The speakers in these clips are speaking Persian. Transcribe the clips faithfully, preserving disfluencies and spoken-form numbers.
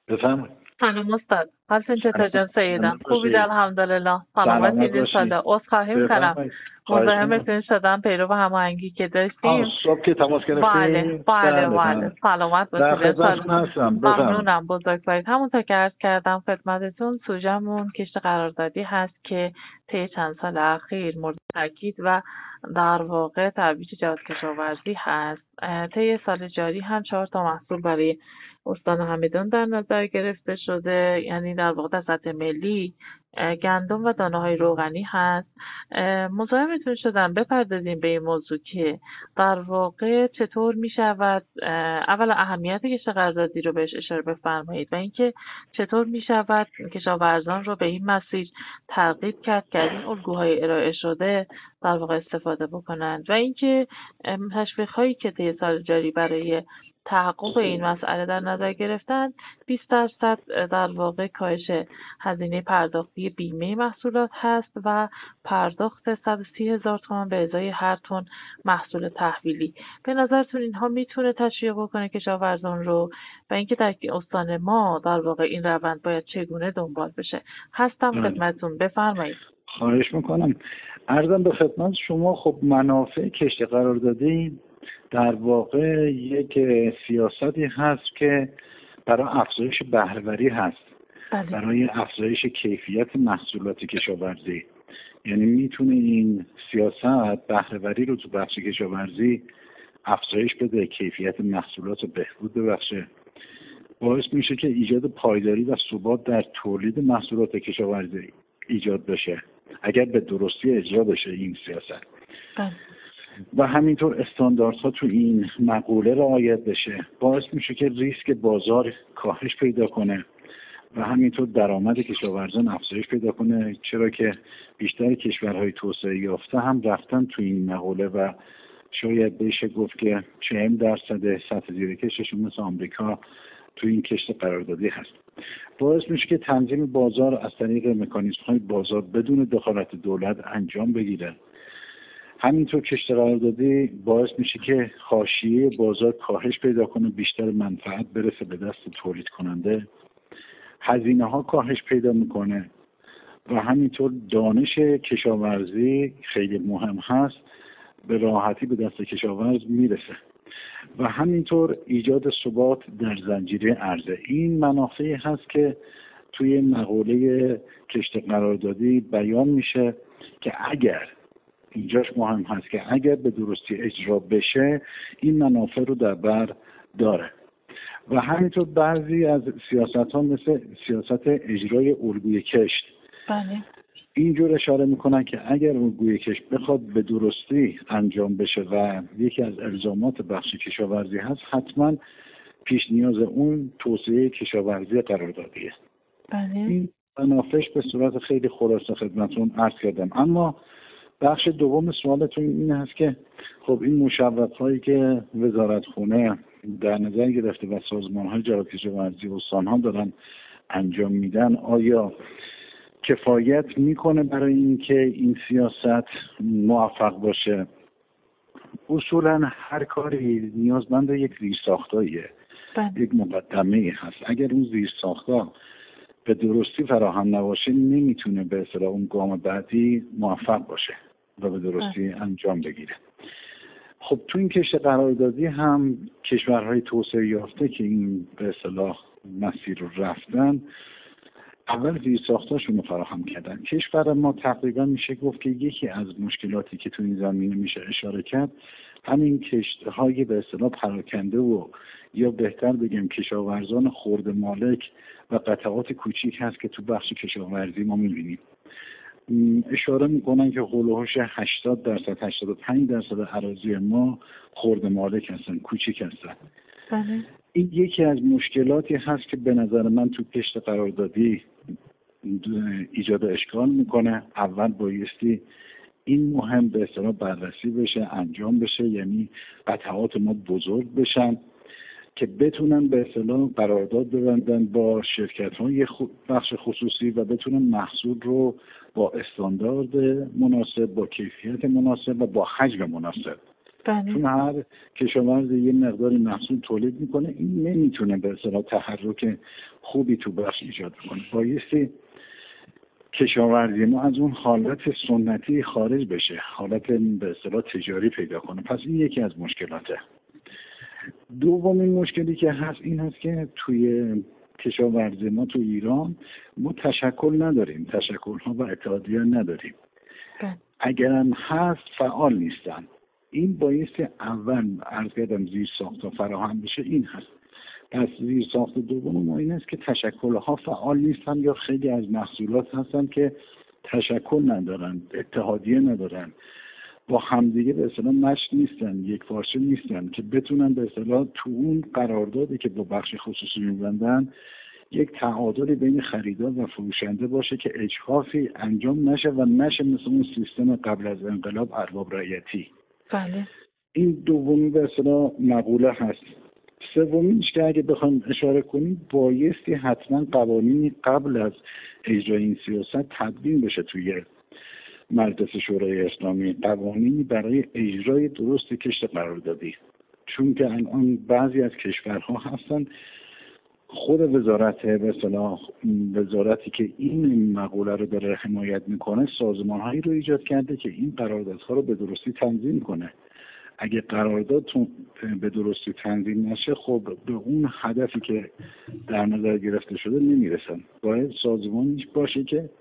بفرمایید. سلام استاد. حالتون چطور جان سیدم؟ خوبید الحمدلله. سلامتی انشالله. عذرخواهی می‌کنم. مزاحمتون شدم پیرو به هماهنگی که داشتیم. صبح که تماس گرفتیم. بله بله بله. سلامت باشید. ممنونم بزرگوارید. همونطور که عرض کردم خدمتتون سوژه‌مون کشت قراردادی هست که طی چند سال اخیر مورد تاکید و در واقع ترویج جهاد کشاورزی هست. طی سال جاری هم چهار تا محصول برای استان همدان در نظر گرفته شده، یعنی در واقع در سطح ملی گندم و دانه‌های روغنی هست. مزاحمتون شدم بپردازیم به این موضوع که در واقع چطور می شود اول اهمیت کشت قراردادی رو بهش اشاره بفرمایید و اینکه چطور می شود کشاورزان رو به این مسیر ترغیب کرد که از این الگوهای ارائه شده در واقع استفاده بکنند و اینکه تشویق‌هایی که طی سال جاری برای تحقق این مسئله در نظر گرفتن بیست درصد در واقع کاهش هزینه پرداختی بیمه محصولات هست و پرداخت صد و سی هزار تومان به ازای هر تن محصول تحویلی. به نظرتون اینها میتونه تشویق بکنه کشاورزان رو و اینکه در استان ما در واقع این روند باید چگونه دنبال بشه؟ هستم خدمتتون، بفرمایید. خواهش میکنم. عرضم به خدمت شما، خب منافع کشت قراردادی در واقع یک سیاستی هست که برای افزایش بهره‌وری هست. بله. برای افزایش کیفیت محصولات کشاورزی، یعنی میتونه این سیاست بهره‌وری رو تو بخش کشاورزی افزایش بده، کیفیت محصولات رو بهبود ببخشه، باعث میشه که ایجاد پایداری و ثبات در تولید محصولات کشاورزی ایجاد بشه اگر به درستی اجرا بشه این سیاست. بله. و همینطور استانداردها تو این مقوله رعایت بشه، باعث میشه که ریسک بازار کاهش پیدا کنه و همینطور درآمد کشاورزان افزایش پیدا کنه، چرا که بیشتر کشورهای توسعه یافته هم رفتن تو این مقوله و شاید بشه گفت که چهل درصد سطح زیر کششون مثل آمریکا تو این کشت قراردادی هست. باعث میشه که تنظیم بازار از طریق مکانیزم‌های بازار بدون دخالت دولت انجام بگیره. همینطور کشت قراردادی باعث میشه که حاشیه بازار کاهش پیدا کنه، بیشتر منفعت برسه به دست تولید کننده، هزینه ها کاهش پیدا میکنه و همینطور دانش کشاورزی خیلی مهم هست، به راحتی به دست کشاورز میرسه و همینطور ایجاد ثبات در زنجیره عرضه. این منافعی هست که توی مقوله کشت قراردادی بیان میشه که اگر اینجاش مهم هست که اگر به درستی اجرا بشه این منافع رو در بر داره و همینطور بعضی از سیاست ها مثل سیاست اجرای الگوی کشت بله. اینجور اشاره میکنن که اگر الگوی کشت بخواد به درستی انجام بشه و یکی از الزامات بخش کشاورزی هست، حتما پیش نیاز اون توسعه کشاورزی قراردادیه. بله. این منافعش به صورت خیلی خلاصه خدمتتون عرض کردم. اما بخش دوم سوالتون این هست که خب این مشوق‌هایی که وزارتخونه در نظر گرفته و سازمان‌های جهاد کشاورزی و استان‌ها دارن انجام میدن آیا کفایت میکنه برای اینکه این سیاست موفق باشه؟ اصولا هر کاری نیازمند یک زیرساختاییه، یک مقدمه هست. اگر اون زیرساخت‌ها به درستی فراهم نباشه نمیتونه به اصطلاح اون گام بعدی موفق باشه و به درستی انجام بگیره. خب تو این کشت قراردادی هم کشورهای توسعه یافته که این به اصطلاح مسیر رو رفتن، اول زیرساختاشون رو فراهم کردن. کشور ما تقریبا میشه گفت که یکی از مشکلاتی که تو این زمینه میشه اشاره کرد همین کشتهای به اصطلاح پراکنده و یا بهتر بگم کشاورزان خرد مالک و قطعات کوچیک هست که تو بخش کشاورزی ما میبینیم. اشاره میکنن که هولوش هشتاد درصد هشتاد و پنج درصد اراضی ما خرد مالک هستن، کوچیک هستن. بله. این یکی از مشکلاتی هست که به نظر من تو کشت قراردادی ایجاد اشکال میکنه. اول بایستی این مهم به اصطلاح بررسی بشه، انجام بشه، یعنی قطعات ما بزرگ بشن که بتونن به اصطلاح قرارداد ببندن با شرکت‌های بخش خصوصی و بتونن محصول رو با استاندارد مناسب، با کیفیت مناسب و با حجم مناسب بله. چون هر کشاورز یه مقداری محصول تولید میکنه، این نمیتونه به اصطلاح تحرک خوبی تو بخش ایجاد کنه. بایستی کشاورزی ما از اون حالت سنتی خارج بشه، حالت به اصطلاح تجاری پیدا کنه. پس این یکی از مشکلاته. دومین مشکلی که هست این هست که توی کشاورزی ما تو ایران ما تشکل نداریم، تشکل‌ها و اتحادیه نداریم. اگرم هست فعال نیستن. این بایستی اول عرض کردم زیر ساخت فراهم بشه، این هست. پس زیر ساخت دوم ما این است که تشکل‌ها فعال نیستن یا خیلی از محصولات هستن که تشکل ندارن، اتحادیه ندارن، با همدیگه به اصطلاح مچ نیستن، یک پارچه نیستن که بتونن به اصطلاح تو اون قراردادی که با بخش خصوصی می‌بندن یک تعادل بین خریدار و فروشنده باشه که اجحافی انجام نشه و نشه مثل اون سیستم قبل از انقلاب ارباب رعیتی. بله. این دومی به اصطلاح مقوله هست. سومیش که اگه بخوام اشاره کنیم بایستی حتما قوانینی قبل از اجرای این سیاست تدوین بشه توی مجلس شورای اسلامی، قوانینی برای اجرای درست کشت قراردادی. چون که الان بعضی از کشورها هستن خود وزارت به اصطلاح وزارتی که این مقوله رو داره حمایت میکنه سازمانهایی رو ایجاد کرده که این قراردادها رو به درستی تنظیم کنه. اگه قرارداد به درستی تنظیم نشه خب به اون هدفی که در نظر گرفته شده نمیرسن. باید سازمانی باشه که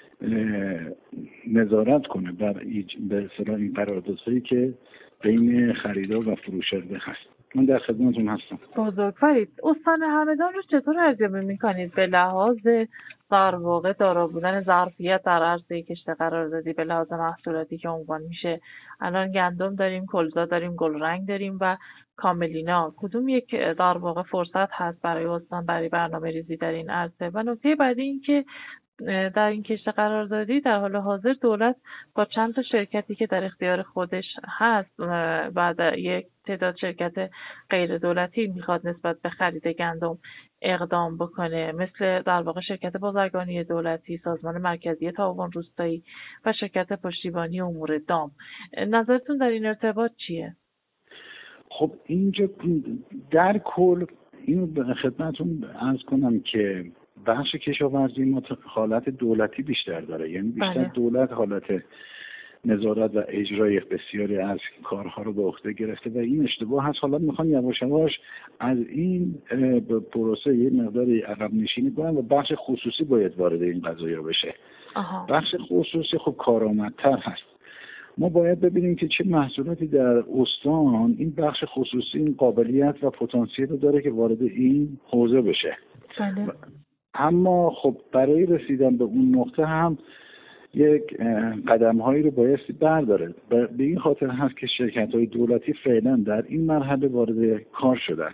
نظارت کنه بر به اصطلاح این قراردادهایی که بین خریدار و فروشنده هست. من در خدمتتون هستم. بزرگوارید. استان همدان رو چطور ارزیابی میکنید به لحاظ در واقع دارا بودن ظرفیت در عرصه کشت قراردادی، به لحاظ محصولاتی که عنوان میشه؟ الان گندم داریم، کلزا داریم، گلرنگ داریم و کاملینا. کدوم یک در واقع فرصت هست برای استان برای برنامه ریزی در این عرصه؟ و نکته بعدی این که در این کشت قراردادی در حال حاضر دولت با چند تا شرکتی که در اختیار خودش هست بعد یک تعداد شرکت غیر دولتی میخواد نسبت به خرید گندم اقدام بکنه، مثل در واقع شرکت بازرگانی دولتی، سازمان مرکزی تعاون روستایی و شرکت پشتیبانی امور دام. نظرتون در این ارتباط چیه؟ خب اینجا در کل اینو به خدمتتون عرض کنم که بخش کشاورزی ما حالت دولتی بیشتر داره، یعنی بیشتر بله. دولت حالت نظارت و اجرای بسیاری از کارها رو به عهده گرفته و این اشتباه هست. حالا میخوان یواش یواش از این پروسه یه مقداری عقب نشینی کنن و بخش خصوصی باید وارد این قضایا بشه. آها. بخش خصوصی خب کارآمدتر هست. ما باید ببینیم که چه محصولاتی در استان این بخش خصوصی این قابلیت و پتانسیل رو داره که وارد این حوزه بشه. بله. اما خب برای رسیدن به اون نقطه هم یک قدم هایی رو بایستی برداره. به این خاطر هست که شرکت های دولتی فعلا در این مرحله وارد کار شدن،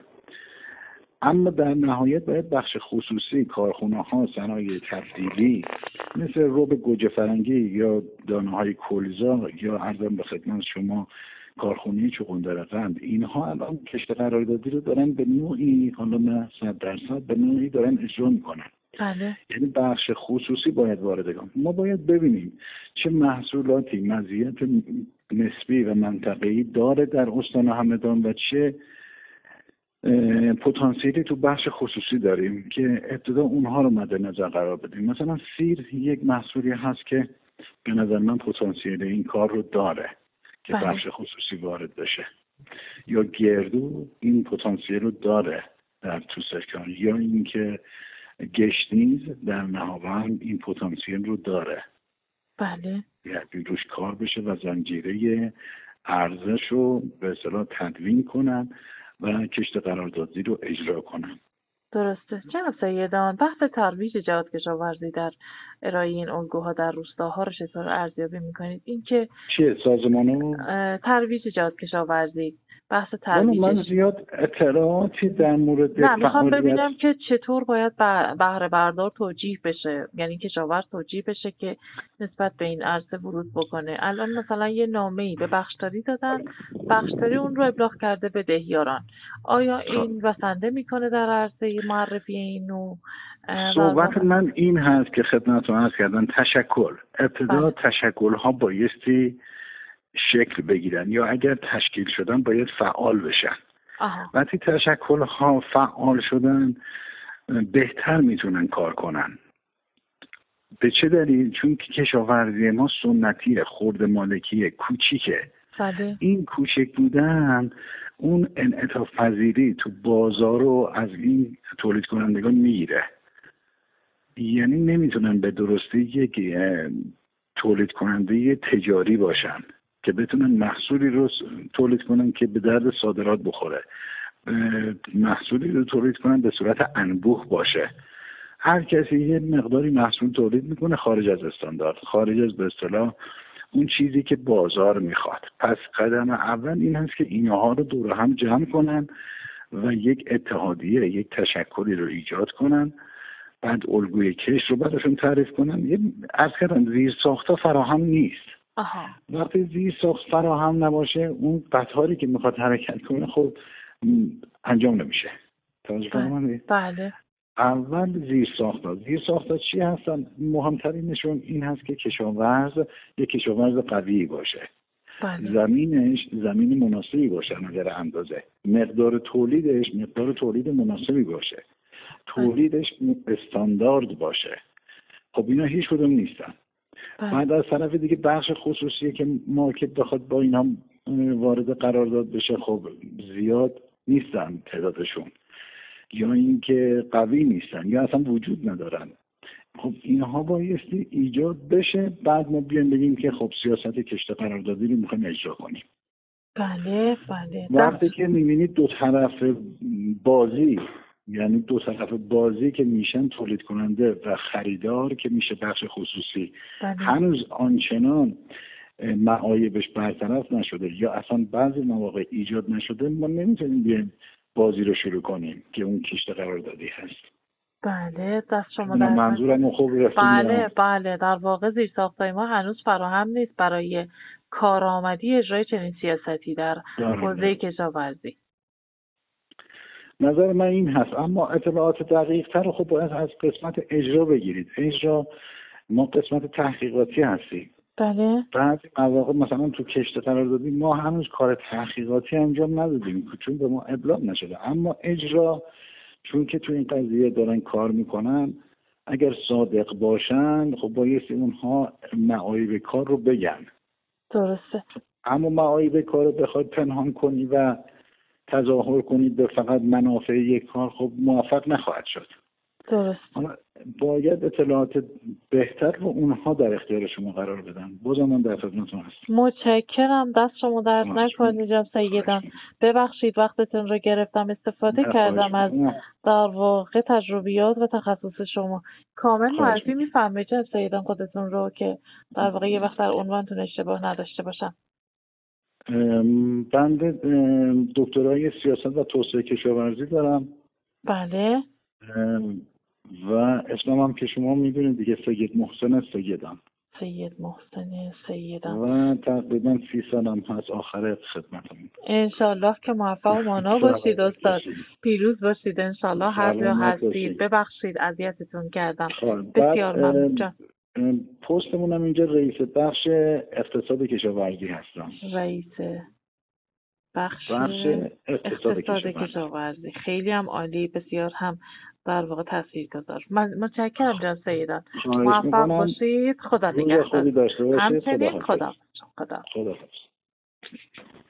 اما در نهایت باید بخش خصوصی، کارخونه ها، صنایع تبدیلی مثل رب گوجه فرنگی یا دانه های کلزا یا عرضم به خدمت شما کارخونه چغندر قند، اینها الان کشت قراردادی رو دارن به نوعی، حالا نه صد درصد، به نوعی دارن اجرا میکنن. بله. یعنی بخش خصوصی باید وارد کنه. ما باید ببینیم چه محصولاتی مزیت نسبی و منطقه‌ای داره در استان همدان و چه پتانسیلی تو بخش خصوصی داریم که ابتدا اونها رو مد نظر قرار بدیم. مثلا سیر یک محصولی هست که به نظر من پتانسیل این کار رو داره که بله. بخش خصوصی وارد بشه، یا گردو این پتانسیل رو داره در توسکان، یا اینکه گشنیز در نهاوند این پتانسیل رو داره. بله. یعنی روش کار بشه و زنجیره ارزش رو به اصطلاح تدوین کنن و کشت قراردادی رو اجرا کنن. درسته. جناب سیدان، بحث ترویج جهاد کشاورزی در ارائه این الگوها در روستاها رو چطور ارزیابی میکنید؟ این که چیه سازمانو ترویج جهاد کشاورزی، بحث ترویج. من زیاد اطلاعاتی در مورد نه، میخوام فعالیت... ببینم که چطور باید بهره بردار توجیه بشه، یعنی کشاورز توجیه بشه که نسبت به این عرصه ورود بکنه. الان مثلا یه نامه‌ای به بخشداری دادن، بخشداری اون رو ابلاغ کرده به دهیاران. آیا این بسنده میکنه در عرصه معرفی این نوع؟ صحبت من این هست که خدمتتون عرض کردم تشکل ابتدا بله. تشکل ها بایستی شکل بگیرن یا اگر تشکیل شدن باید فعال بشن. آها. وقتی تشکل ها فعال شدن بهتر میتونن کار کنن. به چه دلیل؟ چون که کشاورزی ما سنتیه، خرد مالکیه، کوچیکه. بله. این کوچک بودن اون انعطاف پذیری تو بازار رو از این تولید کنندگان میگیره. یعنی نمیتونن به درستی یک تولید کننده تجاری باشن که بتونن محصولی رو تولید کنن که به درد صادرات بخوره، محصولی رو تولید کنن به صورت انبوه باشه. هر کسی یه مقداری محصول تولید میکنه خارج از استاندارد، خارج از به اصطلاح اون چیزی که بازار میخواد. پس قدم اول این هست که اینها رو دور هم جمع کنن و یک اتحادیه، یک تشکلی رو ایجاد کنن، بعد الگوی کش رو براشون تعریف کنن. یه عرض کردم زیر ساختا فراهم نیست. آها. وقتی زیر ساخت فراهم نباشه اون قطاری که میخواد حرکت کنه خب انجام نمیشه. توجه فرمودید؟ بله. اول زیر ساختا. زیر ساختا چی هستن؟ مهمترینشون این هست که کشاورز یک کشاورز قوی باشه. بله. زمینش زمین مناسبی باشه، نظر اندازه، مقدار تولیدش مقدار تولید مناسبی باشه، تولیدش استاندارد باشه. خب اینا هیچ کدوم نیستن. بله. بعد از طرف دیگه بخش خصوصی که مارکت بخواد با اینا وارد قرارداد بشه خب زیاد نیستن تعدادشون، یا اینکه قوی نیستن یا اصلا وجود ندارن. خب اینها بایستی ایجاد بشه، بعد ما بیان بگیم که خب سیاست کشت قراردادی رو میخوایم اجرا کنیم. بله بله. وقتی که میبینید دو طرف بازی، یعنی دو طرف بازی که میشن تولید کننده و خریدار که میشه بخش خصوصی، بله. هنوز آنچنان معایبش برطرف نشده یا اصلا بعضی مواقع ایجاد نشده، ما نمیتونیم بیایم بازی رو شروع کنیم که اون کشت قراردادی هست. بله دست شما در منظورم خوب رسید. بله بله. در واقع زیرساختای ما هنوز فراهم نیست برای کارآمدی اجرای چنین سیاستی در حوزه کشاورزی. نظر من این هست، اما اطلاعات دقیق تر خب باید از قسمت اجرا بگیرید. اجرا ما قسمت تحقیقاتی هستیم. بله. بعضی مواقع مثلا تو کشت قراردادی ما هنوز کار تحقیقاتی انجام ندادیم چون به ما ابلاغ نشده، اما اجرا چون که تو این قضیه دارن کار میکنن، اگر صادق باشن خب بایستی اونها معایب کار رو بگن. درسته. اما معایب کار رو بخواد پنهان کنی و تظاهر کنید به فقط منافع یک کار خب موفق نخواهد شد. درست. باید اطلاعات بهتر رو اونها در اختیار شما قرار بدن. بازم من در خدمتتون هستم. متشکرم. دست شما درد نکنید جناب سیدان. ببخشید وقتتون رو گرفتم، استفاده کردم از در واقع تجربیات و تخصص شما. کامل معرفی میفهمید جناب سیدان خودتون رو که در واقع یه وقت در عنوانتون اشتباه نداشته باشم. بنده دکترای سیاست و توسعه کشاورزی دارم. بله. و اسمم هم که شما میدونید دیگه، سید محسن سیدم. سید محسن سیدم. و تقریبا سی سالم هست آخر خدمتم. انشالله که موفق و مانا باشید استاد. پیروز باشید انشالله. هر جا هستید. ببخشید اذیتتون کردم. بسیار ممنون. پستمون هم اینجا رئیس بخش اقتصاد کشاورزی هستم. رئیس بخش, بخش اقتصاد, اقتصاد کشاورزی. خیلی هم عالی، بسیار هم در واقع تاثیرگذار. من متشکرم جناب سیدان. موفق باشید. خدا نگهدار. همچنین خدا. خدا. خدا.